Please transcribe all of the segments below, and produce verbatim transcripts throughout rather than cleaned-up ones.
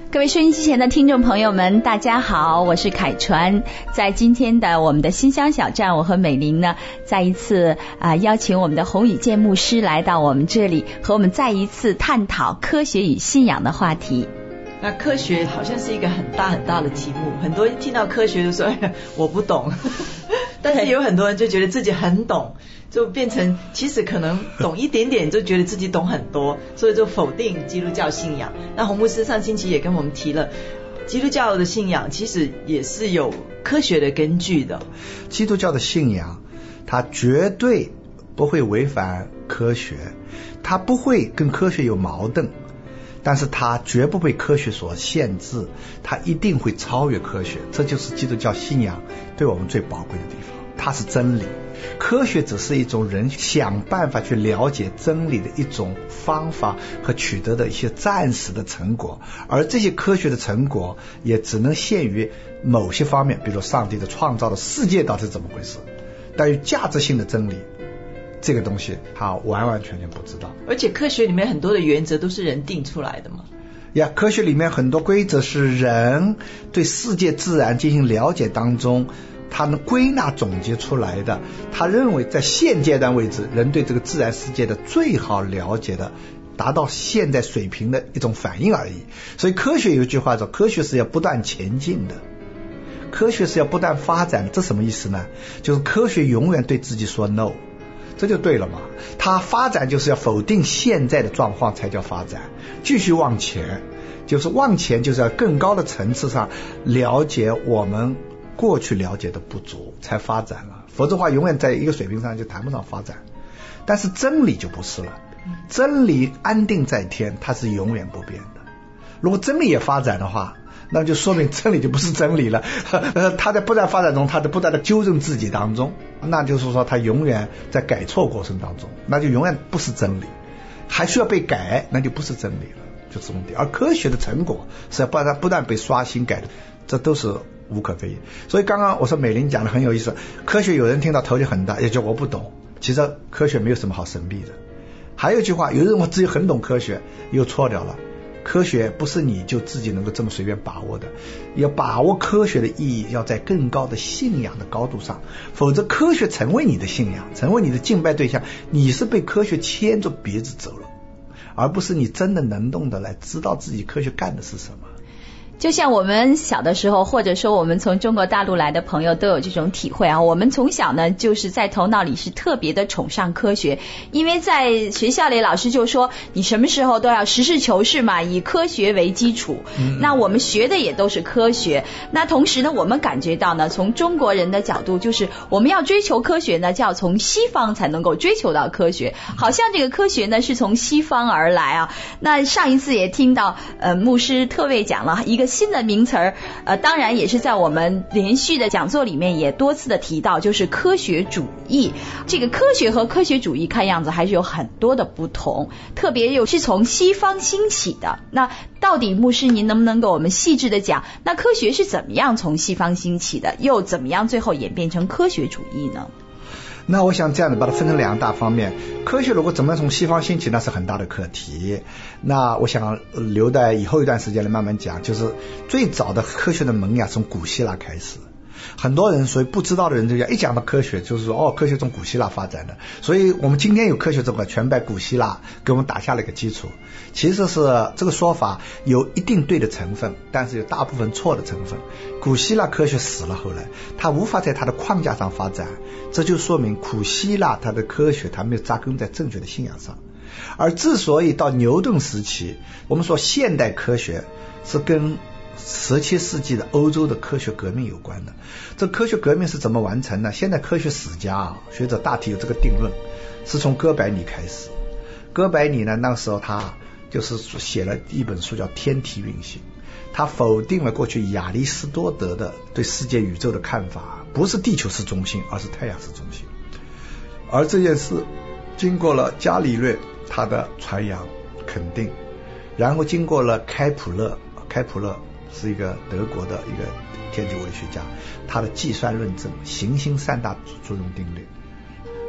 各位收音机前的听众朋友们，大家好，我是凯传。在今天的我们的新乡小站，我和美玲呢再一次啊、呃、邀请我们的洪宇健牧师来到我们这里，和我们再一次探讨科学与信仰的话题。 那科学好像是一个很大很大的题目，很多人听到科学就说哎呀我不懂但是有很多人就觉得自己很懂，就变成其实可能懂一点点就觉得自己懂很多，所以就否定基督教信仰。那洪牧师上星期也跟我们提了，基督教的信仰其实也是有科学的根据的。 基督教的信仰它绝对不会违反科学，它不会跟科学有矛盾，但是它绝不被科学所限制，它一定会超越科学。这就是基督教信仰对我们最宝贵的地方，它是真理。科学只是一种人想办法去了解真理的一种方法和取得的一些暂时的成果，而这些科学的成果也只能限于某些方面，比如说上帝的创造的世界到底是怎么回事，但是价值性的真理这个东西他完完全全不知道。 而且科学里面很多的原则都是人定出来的嘛。 呀，科学里面很多规则是人对世界自然进行了解当中他能归纳总结出来的，他认为在现阶段为止人对这个自然世界的最好了解的达到现在水平的一种反应而已。所以科学有一句话说，科学是要不断前进的，科学是要不断发展的。这什么意思呢？就是科学永远对自己说 no， 这就对了嘛。它发展就是要否定现在的状况才叫发展，继续往前，就是往前就是要更高的层次上了解我们过去了解的不足才发展了，否则的话永远在一个水平上就谈不上发展。但是真理就不是了，真理安定在天，它是永远不变的。如果真理也发展的话，那就说明真理就不是真理了它在不断发展中，它在不断的纠正自己当中，那就是说它永远在改错过程当中，那就永远不是真理，还需要被改，那就不是真理了，就这么点。而科学的成果是要不断不断被刷新改的，这都是无可非议。所以刚刚我说美玲讲的很有意思，科学有人听到头就很大，也就我不懂，其实科学没有什么好神秘的。还有一句话，有人我自己很懂科学，又错掉了。科学不是你就自己能够这么随便把握的，要把握科学的意义要在更高的信仰的高度上，否则科学成为你的信仰，成为你的敬拜对象，你是被科学牵着鼻子走了，而不是你真的能动的来知道自己科学干的是什么。 就像我们小的时候，或者说我们从中国大陆来的朋友都有这种体会啊。我们从小呢，就是在头脑里是特别的崇尚科学，因为在学校里老师就说你什么时候都要实事求是嘛，以科学为基础。嗯、那我们学的也都是科学。那同时呢，我们感觉到呢，从中国人的角度，就是我们要追求科学呢，就要从西方才能够追求到科学，好像这个科学呢是从西方而来啊。那上一次也听到呃牧师特别讲了一个新的名词儿，呃，当然也是在我们连续的讲座里面也多次的提到，就是科学主义。这个科学和科学主义看样子还是有很多的不同，特别又是从西方兴起的。那到底牧师您能不能给我们细致的讲，那科学是怎么样从西方兴起的，又怎么样最后演变成科学主义呢？ 那我想这样的把它分成两大方面，科学如果怎么从西方兴起，那是很大的课题，那我想留待以后一段时间来慢慢讲。就是最早的科学的萌芽从古希腊开始，很多人所以不知道的人就讲，一讲到科学就是说哦，科学从古希腊发展的，所以我们今天有科学这个全拜古希腊给我们打下了一个基础。其实是这个说法有一定对的成分，但是有大部分错的成分。古希腊科学死了，后来它无法在它的框架上发展，这就说明古希腊它的科学它没有扎根在正确的信仰上。而之所以到牛顿时期，我们说现代科学是跟十七世纪的欧洲的科学革命有关的。这科学革命是怎么完成呢？现在科学史家啊学者大体有这个定论，是从哥白尼开始。哥白尼呢，那个时候他就是写了一本书叫《天体运行》，他否定了过去亚里士多德的对世界宇宙的看法，不是地球是中心，而是太阳是中心。而这件事经过了伽利略他的传扬肯定，然后经过了开普勒，开普勒是一个德国的一个天体物理学家，他的计算论证行星三大作用定律，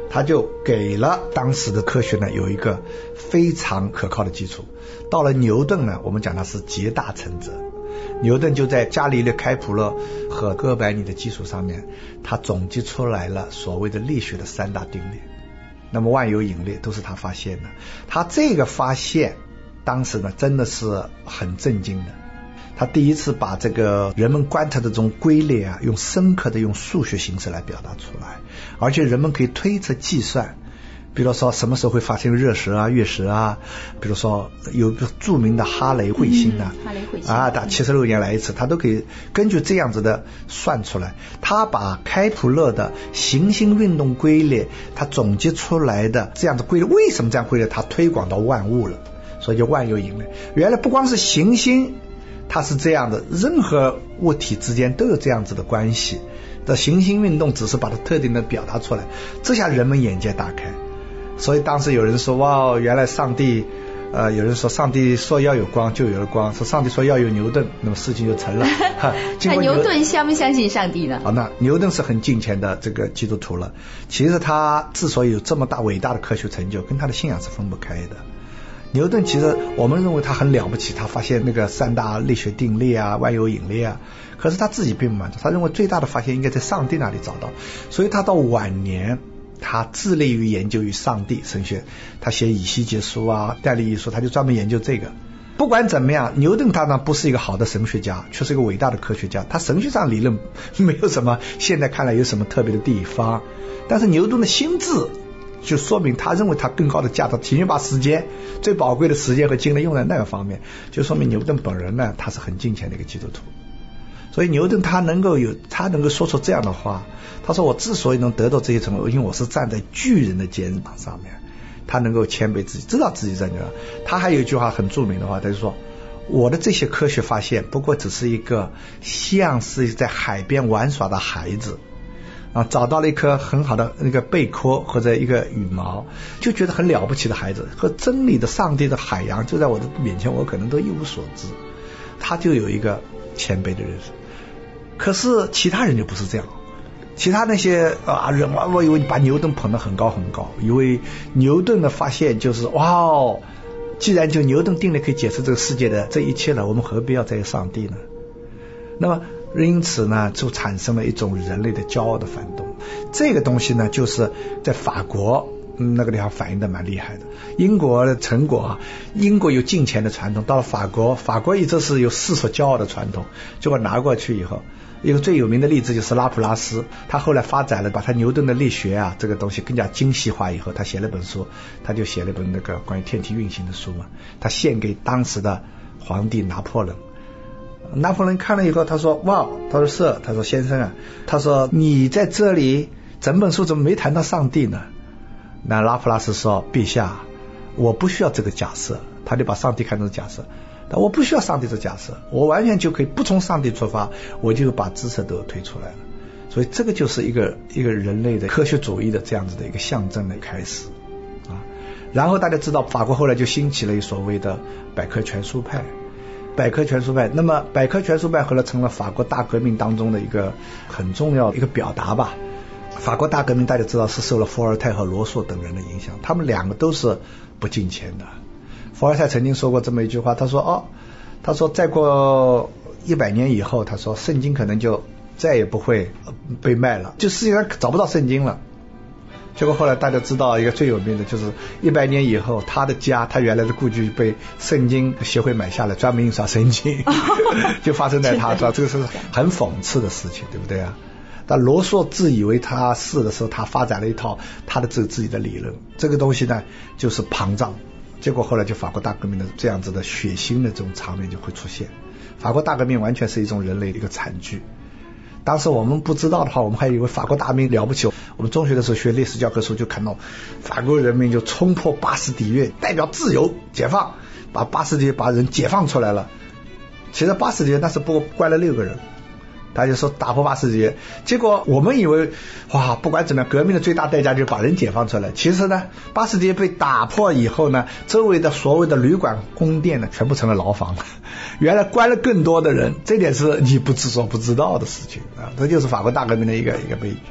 他就给了当时的科学呢有一个非常可靠的基础。到了牛顿呢，我们讲他是集大成者。牛顿就在伽利略、开普勒和哥白尼的基础上面，他总结出来了所谓的力学的三大定律。那么万有引力都是他发现的。他这个发现当时呢真的是很震惊的。他第一次把这个人们观察的这种规律啊，用深刻的用数学形式来表达出来，而且人们可以推测计算。比如说什么时候会发生热食啊、月食啊，比如说有著名的哈雷彗星啊， 嗯、哈雷彗星啊，打七十六年来一次，他都可以根据这样子的算出来。他把开普勒的行星运动规律，他总结出来的这样的规律，为什么这样规律，他推广到万物了，所以就万有引力。原来不光是行星它是这样的，任何物体之间都有这样子的关系的，行星运动只是把它特定的表达出来，这下人们眼界大开。所以当时有人说，哇，原来上帝呃，有人说上帝说要有光就有了光，说上帝说要有牛顿，那么事情就成了。 那牛顿相不相信上帝呢？ 啊，那牛顿是很敬虔的这个基督徒了。其实他之所以有这么大伟大的科学成就，跟他的信仰是分不开的。牛顿其实我们认为他很了不起，他发现那个三大力学定律啊、万有引力啊，可是他自己并不满足，他认为最大的发现应该在上帝那里找到，所以他到晚年他致力于研究于上帝神学，他写以西结书啊、戴利一书，他就专门研究这个。不管怎么样，牛顿他呢不是一个好的神学家，却是一个伟大的科学家。他神学上理论没有什么现在看来有什么特别的地方，但是牛顿的心智就说明他认为他更高的价值，体现把时间最宝贵的时间和精力用在那个方面，就说明牛顿本人呢他是很敬虔的一个基督徒。所以牛顿他能够有他能够说出这样的话，他说我之所以能得到这些成果，因为我是站在巨人的肩膀上面，他能够谦卑自己，知道自己在那。他还有一句话很著名的话，他就说我的这些科学发现不过只是一个像是在海边玩耍的孩子啊，找到了一颗很好的那个贝壳或者一个羽毛，就觉得很了不起的孩子，和真理的上帝的海洋就在我的面前，我可能都一无所知。他就有一个谦卑的人生。可是其他人就不是这样，其他那些啊人，我以为把牛顿捧得很高很高，以为牛顿的发现就是哇哦，既然就牛顿定律可以解释这个世界的这一切了，我们何必要再有上帝呢？那么因此呢，就产生了一种人类的骄傲的反动。这个东西呢，就是在法国那个地方反映的蛮厉害的。英国的成果啊，英国有敬虔的传统，到了法国，法国一直是有世所骄傲的传统，结果拿过去以后，一个最有名的例子就是拉普拉斯，他后来发展了把他牛顿的力学啊这个东西更加精细化以后，他写了本书，他就写了本那个关于天体运行的书嘛，他献给当时的皇帝拿破仑。拿破仑看了以后，他说哇，他说是，他说先生啊，他说你在这里整本书怎么没谈到上帝呢？那拉普拉斯说，陛下，我不需要这个假设，他就把上帝看成假设，但我不需要上帝这假设，我完全就可以不从上帝出发，我就把知识都推出来了。所以这个就是一个一个人类的科学主义的这样子的一个象征的开始啊。然后大家知道，法国后来就兴起了所谓的百科全书派，百科全书派。那么百科全书派后来成了法国大革命当中的一个很重要的一个表达吧。法国大革命大家知道是受了伏尔泰和罗素等人的影响，他们两个都是不敬虔的。伏尔泰曾经说过这么一句话，他说哦，他说再过一百年以后，他说圣经可能就再也不会被卖了，就世界上找不到圣经了。结果后来大家知道一个最有名的就是一百年以后，他的家他原来的故居被圣经协会买下来，专门印刷圣经就发生在他这，这个是很讽刺的事情，对不对啊？但罗素自以为他是的时候，他发展了一套他的自自己的理论，这个东西呢就是膨胀，结果后来就法国大革命的这样子的血腥的这种场面就会出现。法国大革命完全是一种人类的一个惨剧，当时我们不知道的话，我们还以为法国大革命了不起。我们中学的时候学历史教科书就看到法国人民就冲破巴士底狱，代表自由解放，把巴士底狱把人解放出来了。其实巴士底狱那是不过关了六个人，大家说打破巴士底狱，结果我们以为哇，不管怎么样，革命的最大代价就是把人解放出来。其实呢，巴士底狱被打破以后呢，周围的所谓的旅馆宫殿呢全部成了牢房，原来关了更多的人，这点是你不知所不知道的事情啊，这就是法国大革命的一个一个悲剧。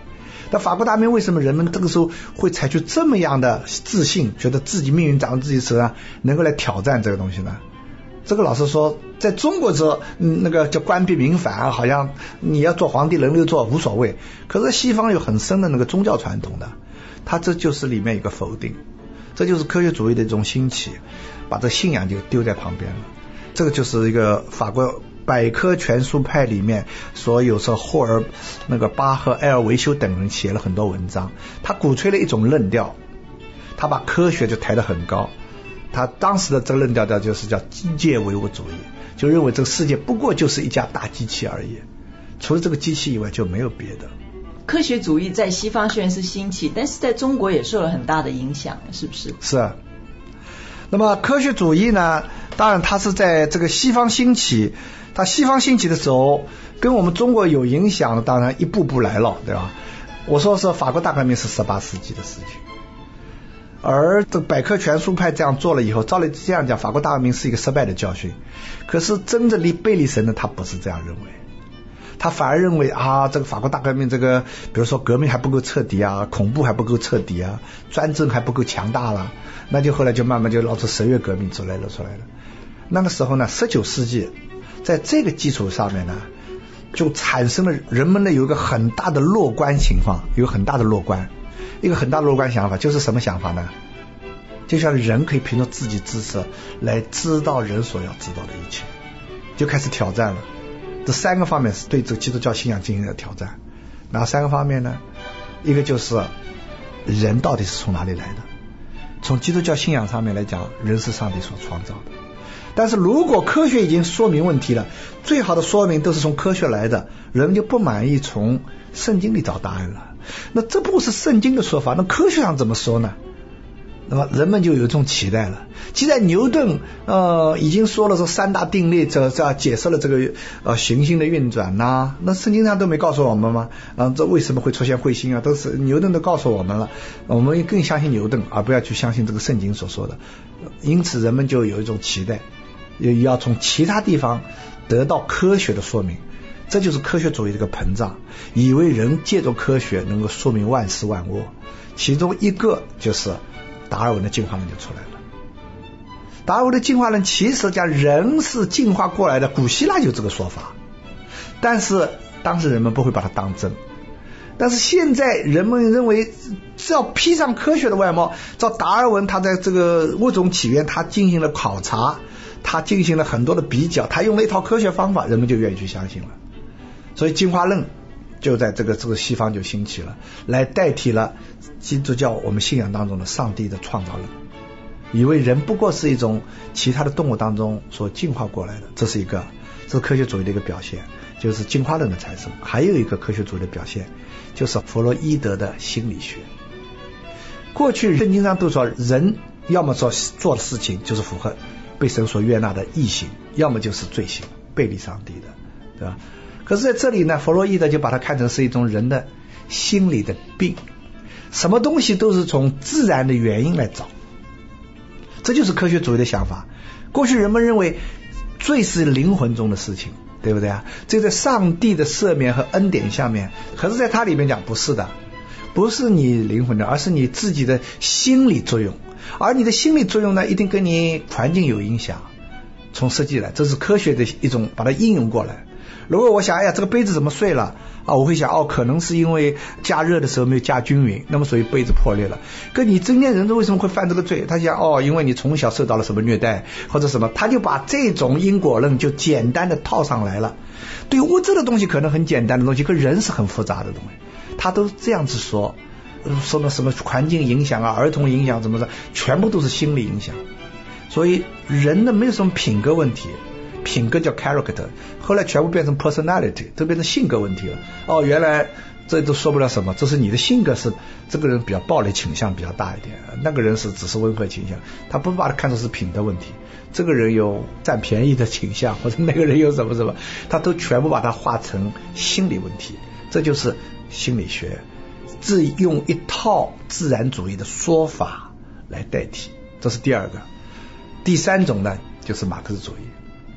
那法国大革命为什么人们这个时候会采取这么样的自信，觉得自己命运掌握自己手上，能够来挑战这个东西呢？这个老师说，在中国这那个叫官逼民反，好像你要做皇帝轮流做无所谓。可是西方有很深的那个宗教传统的，它这就是里面有个否定，这就是科学主义的一种兴起，把这信仰就丢在旁边了。这个就是一个法国百科全书派里面所有时候霍尔那个巴赫、埃尔维修等人写了很多文章，他鼓吹了一种论调，他把科学就抬得很高。他当时的这个论调调就是叫机械唯物主义，就认为这个世界不过就是一架大机器而已，除了这个机器以外就没有别的。 科学主义在西方虽然是兴起，但是在中国也受了很大的影响，是不是？ 是啊。那么科学主义呢，当然它是在这个西方兴起，它西方兴起的时候跟我们中国有影响的当然一步步来了，对吧？我说是法国大革命是十八世纪的事情，而这百科全书派这样做了以后，照理这样讲，法国大革命是一个失败的教训。可是真正离贝利神呢，他不是这样认为，他反而认为啊，这个法国大革命这个，比如说革命还不够彻底啊，恐怖还不够彻底啊，专政还不够强大了，那就后来就慢慢就闹出十月革命出来了出来了。那个时候呢，十九世纪在这个基础上面呢，就产生了人们呢有一个很大的乐观情况，有很大的乐观。一个很大的乐观想法就是什么想法呢？就像人可以凭着自己知识来知道人所要知道的一切，就开始挑战了。这三个方面是对这个基督教信仰进行的挑战。哪三个方面呢？一个就是人到底是从哪里来的？从基督教信仰上面来讲，人是上帝所创造的。但是如果科学已经说明问题了，最好的说明都是从科学来的，人们就不满意从圣经里找答案了。那这不是圣经的说法，那科学上怎么说呢？那么人们就有一种期待了。既然牛顿呃已经说了这三大定律，这这解释了这个呃行星的运转呐、啊，那圣经上都没告诉我们吗？啊，这为什么会出现彗星啊？都是牛顿都告诉我们了，我们更相信牛顿，而不要去相信这个圣经所说的。因此人们就有一种期待，也要从其他地方得到科学的说明。这就是科学主义的一个膨胀，以为人借助科学能够说明万事万物，其中一个就是达尔文的进化论就出来了。达尔文的进化论其实讲人是进化过来的，古希腊有这个说法，但是当时人们不会把它当真。但是现在人们认为只要披上科学的外貌，照达尔文他在这个物种起源他进行了考察，他进行了很多的比较，他用了一套科学方法，人们就愿意去相信了。所以进化论就在这个这个西方就兴起了，来代替了基督教我们信仰当中的上帝的创造论，以为人不过是一种其他的动物当中所进化过来的，这是一个这是科学主义的一个表现，就是进化论的产生。还有一个科学主义的表现就是弗洛伊德的心理学。过去圣经上都说人要么做做的事情就是符合被神所悦纳的义行，要么就是罪行，背离上帝的，对吧？可是在这里呢，弗洛伊德就把它看成是一种人的心理的病，什么东西都是从自然的原因来找，这就是科学主义的想法。过去人们认为罪是灵魂中的事情，对不对啊？这在上帝的赦免和恩典下面，可是在它里面讲不是的，不是你灵魂的，而是你自己的心理作用，而你的心理作用呢，一定跟你环境有影响。从设计来，这是科学的一种把它应用过来。如果我想，哎呀，这个杯子怎么碎了啊？我会想，哦，可能是因为加热的时候没有加均匀，那么所以杯子破裂了。可你成年人为什么会犯这个罪？他想，哦，因为你从小受到了什么虐待或者什么，他就把这种因果论就简单的套上来了。对物质的东西可能很简单的东西，可人是很复杂的东西，他都这样子说，什么什么环境影响啊，儿童影响怎么的，全部都是心理影响。所以人呢没有什么品格问题，品格叫 character， 后来全部变成 personality， 都变成性格问题了。哦，原来这都说不了什么，这是你的性格是这个人比较暴力倾向比较大一点，那个人是只是温和倾向，他不把它看作是品德问题。这个人有占便宜的倾向，或者那个人有什么什么，他都全部把它化成心理问题。这就是心理学，自用一套自然主义的说法来代替，这是第二个。第三种呢，就是马克思主义。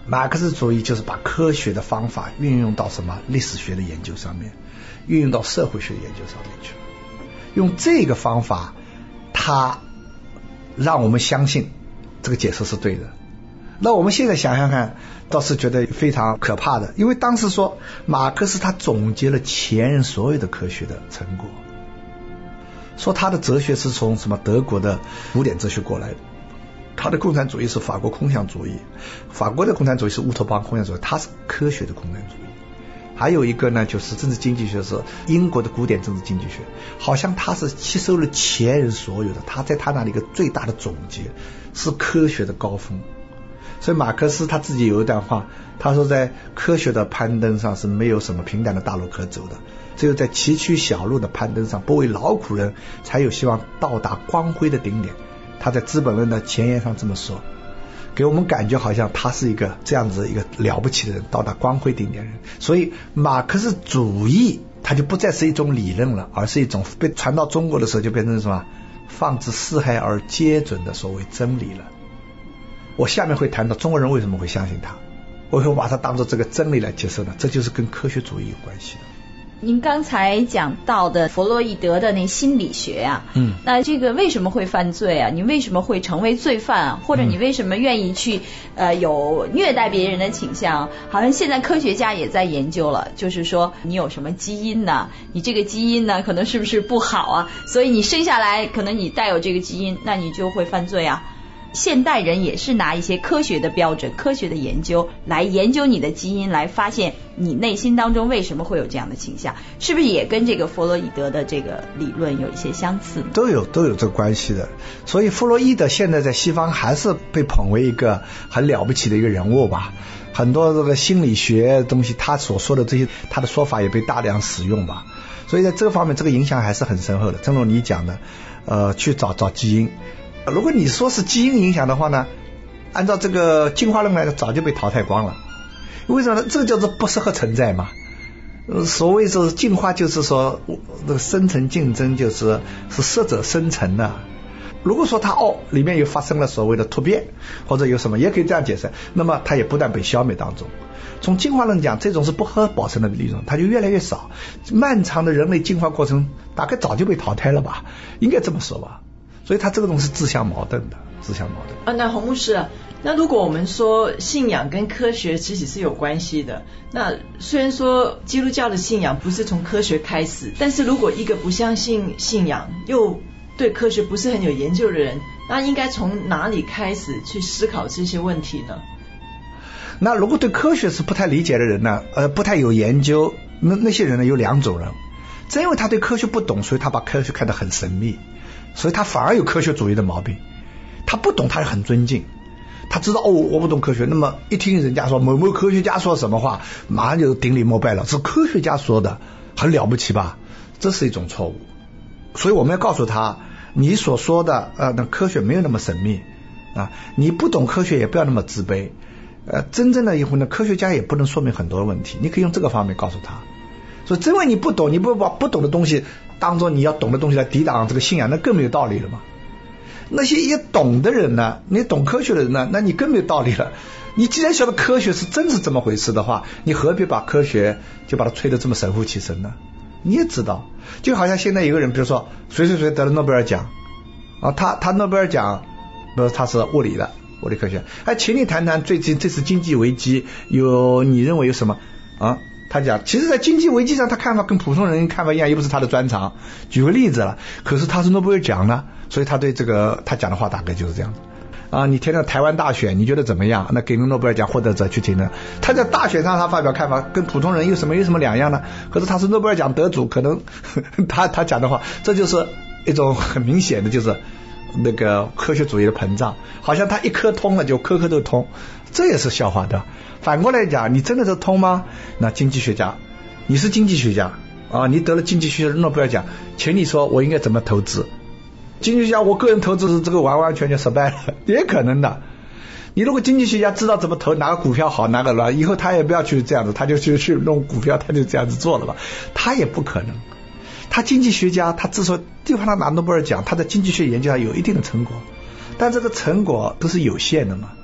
马克思主义就是把科学的方法运用到什么历史学的研究上面，运用到社会学研究上面去了。用这个方法，他让我们相信这个解释是对的。那我们现在想想看，倒是觉得非常可怕的，因为当时说马克思他总结了前人所有的科学的成果，说他的哲学是从什么德国的古典哲学过来的，他的共产主义是法国空想主义，法国的共产主义是乌托邦空想主义，他是科学的共产主义。还有一个呢，就是政治经济学，是英国的古典政治经济学，好像他是吸收了前人所有的，他在他那里一个最大的总结是科学的高峰。所以马克思他自己有一段话，他说在科学的攀登上是没有什么平坦的大路可走的，只有在崎岖小路的攀登上，不为劳苦人才有希望到达光辉的顶点。他在《资本论》的前言上这么说，给我们感觉好像他是一个这样子一个了不起的人，到达光辉顶点的人。所以马克思主义它就不再是一种理论了，而是一种被传到中国的时候就变成什么放之四海而皆准的所谓真理了。我下面会谈到中国人为什么会相信他，我会把它当作这个真理来接受呢？这就是跟科学主义有关系的。 您刚才讲到的弗洛伊德的那心理学啊， 嗯， 那这个为什么会犯罪啊？你为什么会成为罪犯啊？或者你为什么愿意去呃有虐待别人的倾向？好像现在科学家也在研究了，就是说你有什么基因呢？你这个基因呢，可能是不是不好啊？所以你生下来可能你带有这个基因，那你就会犯罪啊。现代人也是拿一些科学的标准、科学的研究来研究你的基因，来发现你内心当中为什么会有这样的倾向，是不是也跟这个弗洛伊德的这个理论有一些相似？ 都有都有这个关系的。所以弗洛伊德现在在西方还是被捧为一个很了不起的一个人物吧，很多这个心理学东西他所说的这些他的说法也被大量使用吧，所以在这个方面这个影响还是很深厚的。正如你讲的呃，去找找基因，如果你说是基因影响的话呢，按照这个进化论来说早就被淘汰光了。为什么呢？这个叫做不适合存在嘛。所谓说进化就是说这个生存竞争就是是适者生存的。如果说它哦里面有发生了所谓的突变或者有什么，也可以这样解释，那么它也不断被消灭当中。从进化论讲，这种是不可保存的理论，它就越来越少。漫长的人类进化过程大概早就被淘汰了吧，应该这么说吧。所以它这个东西是自相矛盾的，自相矛盾。 啊，那洪牧师啊，那如果我们说信仰跟科学其实是有关系的，那虽然说基督教的信仰不是从科学开始，但是如果一个不相信信仰又对科学不是很有研究的人，那应该从哪里开始去思考这些问题呢？ 那如果对科学是不太理解的人呢，呃，不太有研究，那那些人呢有两种人，正因为他对科学不懂，所以他把科学看得很神秘，所以他反而有科学主义的毛病。他不懂，他也很尊敬，他知道哦我不懂科学，那么一听人家说某某科学家说什么话，马上就顶礼膜拜了，是科学家说的，很了不起吧？这是一种错误。所以我们要告诉他，你所说的呃，那科学没有那么神秘啊，你不懂科学也不要那么自卑。呃，真正的以后呢，科学家也不能说明很多问题，你可以用这个方面告诉他。所以，真为你不懂，你不把不懂的东西当做你要懂的东西来抵挡这个信仰，那更没有道理了嘛。那些也懂的人呢，你懂科学的人呢，那你更没有道理了。你既然晓得科学是真是这么回事的话，你何必把科学就把它吹得这么神乎其神呢？你也知道，就好像现在有个人，比如说谁谁谁得了诺贝尔奖啊，他他诺贝尔奖，比如他是物理的。物理科学，哎，请你谈谈最近这次经济危机有你认为有什么啊？他讲，其实在经济危机上他看法跟普通人看法一样，又不是他的专长。举个例子了，可是他是诺贝尔奖呢，所以他对这个他讲的话大概就是这样子啊。你听到台湾大选，你觉得怎么样？那给诺贝尔奖获得者去听的，他在大选上他发表看法跟普通人有什么有什么两样呢？可是他是诺贝尔奖得主，可能呵呵他他讲的话，这就是一种很明显的就是。那个科学主义的膨胀，好像他一科通了就科科都通，这也是笑话的。反过来讲，你真的是通吗？那经济学家，你是经济学家啊，你得了经济学诺贝尔奖，请你说我应该怎么投资？经济学家，我个人投资是这个完完全全失败了，也可能的。你如果经济学家知道怎么投，哪个股票好，哪个乱，以后他也不要去这样子，他就去去弄股票，他就这样子做了吧，他也不可能。他经济学家，他之所以就怕他拿诺贝尔奖，他在经济学研究上有一定的成果，但这个成果都是有限的嘛。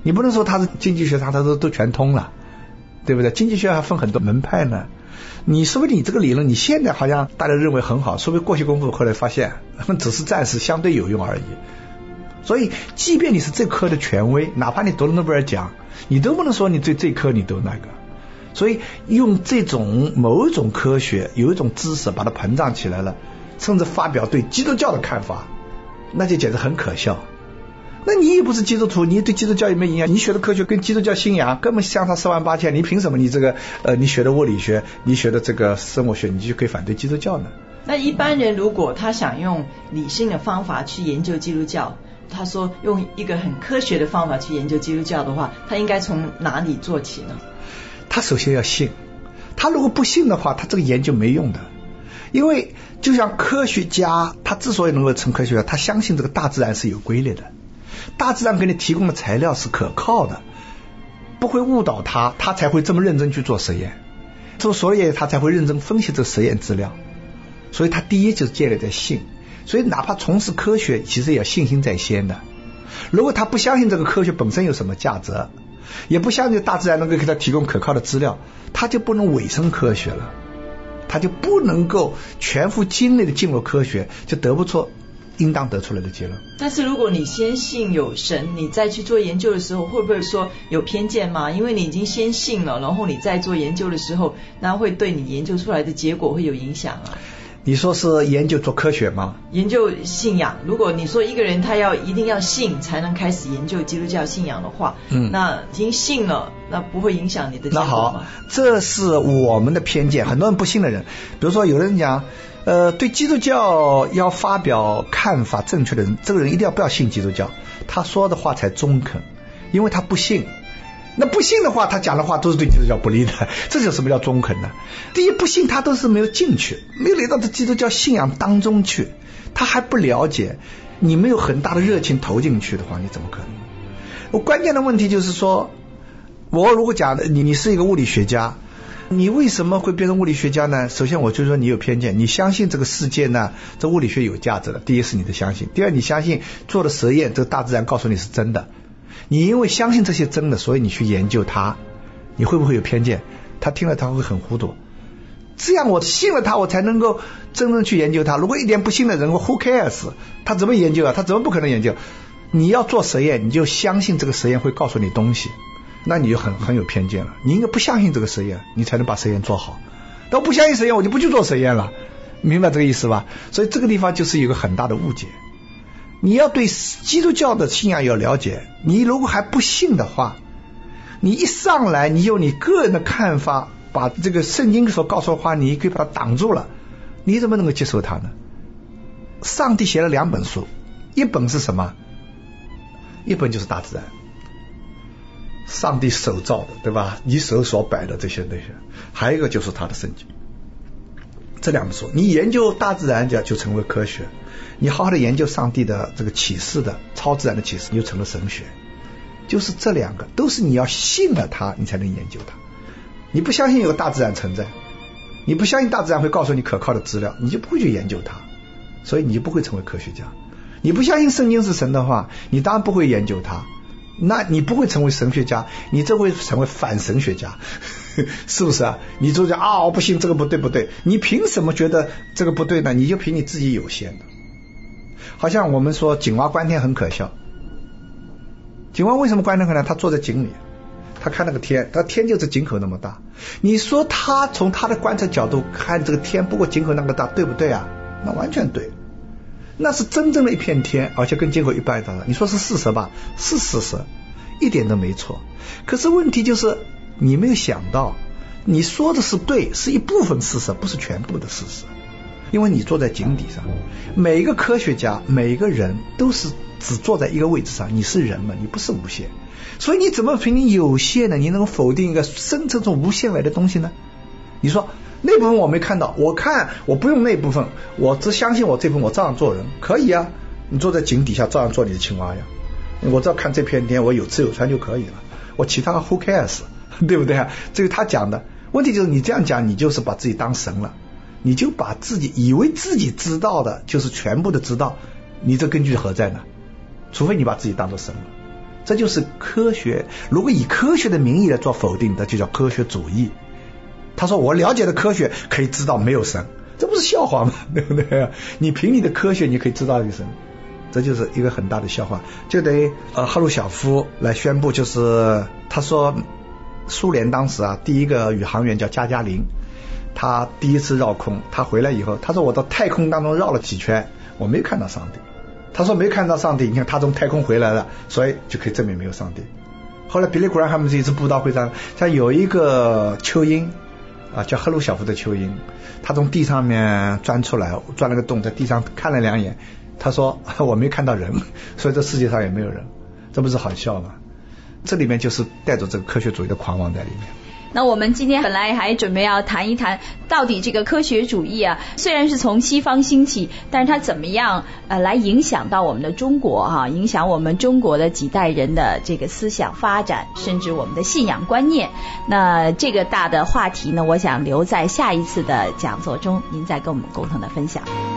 你不能说他是经济学上他都都全通了，对不对？经济学还分很多门派呢。你说不定你这个理论你现在好像大家认为很好，说不定过去功夫后来发现只是暂时相对有用而已。所以即便你是这科的权威，哪怕你得了诺贝尔奖，你都不能说你对这科你都那个。所以用这种某种科学有一种知识把它膨胀起来了，甚至发表对基督教的看法，那就简直很可笑。那你也不是基督徒，你对基督教有没有影响？你学的科学跟基督教信仰根本相差十万八千，你凭什么你这个呃你学的物理学，你学的这个生物学，你就可以反对基督教呢？ 那一般人如果他想用理性的方法去研究基督教，他说用一个很科学的方法去研究基督教的话，他应该从哪里做起呢？ 他首先要信，他如果不信的话，他这个研究没用的。因为就像科学家，他之所以能够成科学家，他相信这个大自然是有规律的，大自然给你提供的材料是可靠的，不会误导他，他才会这么认真去做实验，所以他才会认真分析这个实验资料。所以他第一就是建立在信，所以哪怕从事科学其实也要信心在先的。如果他不相信这个科学本身有什么价值，也不相信大自然能够给他提供可靠的资料，他就不能委身科学了，他就不能够全副精力的进入科学，就得不出应当得出来的结论。 但是如果你先信有神，你再去做研究的时候，会不会说有偏见吗？因为你已经先信了，然后你再做研究的时候，那会对你研究出来的结果会有影响啊。 你说是研究做科学吗？ 研究信仰，如果你说一个人他要一定要信才能开始研究基督教信仰的话，嗯，那已经信了，那不会影响你的结果吗？ 那好，这是我们的偏见，很多人不信的人，比如说有人讲呃，对基督教要发表看法正确的人，这个人一定要不要信基督教，他说的话才中肯，因为他不信。那不信的话，他讲的话都是对基督教不利的，这就什么叫中肯呢？第一，不信他都是没有进去，没有来到这基督教信仰当中去，他还不了解，你没有很大的热情投进去的话，你怎么可能？我关键的问题就是说，我如果讲你你是一个物理学家，你为什么会变成物理学家呢？首先我就说你有偏见，你相信这个世界呢，这物理学有价值的，第一是你的相信，第二你相信做的实验，这个大自然告诉你是真的，你因为相信这些真的，所以你去研究它，你会不会有偏见？他听了他会很糊涂，这样我信了他，我才能够真正去研究它。如果一点不信的人 who cares， 他怎么研究啊？他怎么不可能研究？你要做实验，你就相信这个实验会告诉你东西，那你就很很有偏见了。你应该不相信这个实验，你才能把实验做好。但我不相信实验，我就不去做实验了，明白这个意思吧？所以这个地方就是有个很大的误解。你要对基督教的信仰有了解，你如果还不信的话，你一上来你用你个人的看法把这个圣经所告诉的话你可以把它挡住了，你怎么能够接受它呢？上帝写了两本书，一本是什么？一本就是大自然，上帝手造的，对吧？你手所摆的这些那些，还有一个就是他的圣经。这两本书你研究大自然就就成为科学，你好好的研究上帝的这个启示的超自然的启示，你就成了神学。就是这两个都是你要信了它你才能研究它。你不相信有个大自然存在，你不相信大自然会告诉你可靠的资料，你就不会去研究它，所以你就不会成为科学家。你不相信圣经是神的话，你当然不会研究它，那你不会成为神学家，你这会成为反神学家是不是啊？你就讲啊，我不信这个不对不对，你凭什么觉得这个不对呢？你就凭你自己有限的。好像我们说井蛙观天很可笑，井蛙为什么观天很可笑？他坐在井里，他看那个天，他天就是井口那么大，你说他从他的观察角度看这个天不过井口那么大，对不对啊？那完全对，那是真正的一片天，而且跟井口一般大。你说是事实吧？是事实，一点都没错。可是问题就是你没有想到，你说的是对，是一部分事实，不是全部的事实。因为你坐在井底上，每一个科学家每一个人都是只坐在一个位置上，你是人嘛，你不是无限，所以你怎么凭你有限呢？你能够否定一个生成从无限来的东西呢？你说那部分我没看到，我看我不用那部分，我只相信我这部分，我照样做人，可以啊。你坐在井底下照样做你的青蛙呀，我只要看这片天，我有吃有穿就可以了，我其他的 who cares， 对不对啊？这是他讲的。问题就是你这样讲，你就是把自己当神了，你就把自己以为自己知道的就是全部的知道，你这根据何在呢？除非你把自己当作神了， 这就是科学。如果以科学的名义来做否定的，就叫科学主义。他说我了解的科学可以知道没有神，这不是笑话吗？对不对？你凭你的科学你可以知道一个神，这就是一个很大的笑话。就等于呃赫鲁晓夫来宣布，就是他说苏联当时啊第一个宇航员叫加加林，他第一次绕空，他回来以后他说我到太空当中绕了几圈，我没有看到上帝。他说没看到上帝，你看他从太空回来了，所以就可以证明没有上帝。后来比利·古兰汉姆这一次布道会上，像有一个蚯蚓啊，叫赫鲁晓夫的蚯蚓，他从地上面钻出来，钻了个洞，在地上看了两眼，他说我没看到人，所以这世界上也没有人，这不是好笑吗？这里面就是带着这个科学主义的狂妄在里面。 那我们今天本来还准备要谈一谈，到底这个科学主义啊，虽然是从西方兴起，但是它怎么样呃来影响到我们的中国哈、啊，影响我们中国的几代人的这个思想发展，甚至我们的信仰观念。那这个大的话题呢，我想留在下一次的讲座中，您再跟我们共同的分享。